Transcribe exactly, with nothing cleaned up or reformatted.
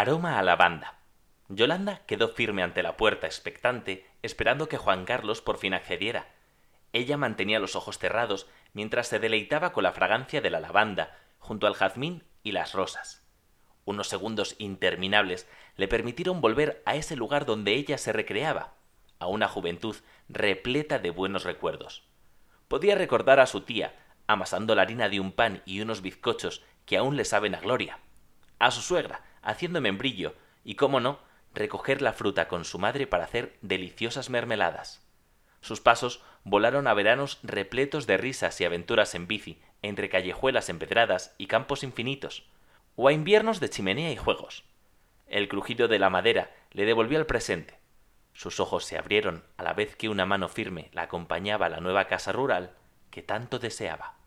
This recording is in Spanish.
Aroma a lavanda. Yolanda quedó firme ante la puerta, expectante, esperando que Juan Carlos por fin accediera. Ella mantenía los ojos cerrados mientras se deleitaba con la fragancia de la lavanda, junto al jazmín y las rosas. Unos segundos interminables le permitieron volver a ese lugar donde ella se recreaba, a una juventud repleta de buenos recuerdos. Podía recordar a su tía, amasando la harina de un pan y unos bizcochos que aún le saben a gloria, a su suegra, haciendo membrillo, y, cómo no, recoger la fruta con su madre para hacer deliciosas mermeladas. Sus pasos volaron a veranos repletos de risas y aventuras en bici, entre callejuelas empedradas y campos infinitos, o a inviernos de chimenea y juegos. El crujido de la madera le devolvió al presente. Sus ojos se abrieron a la vez que una mano firme la acompañaba a la nueva casa rural que tanto deseaba.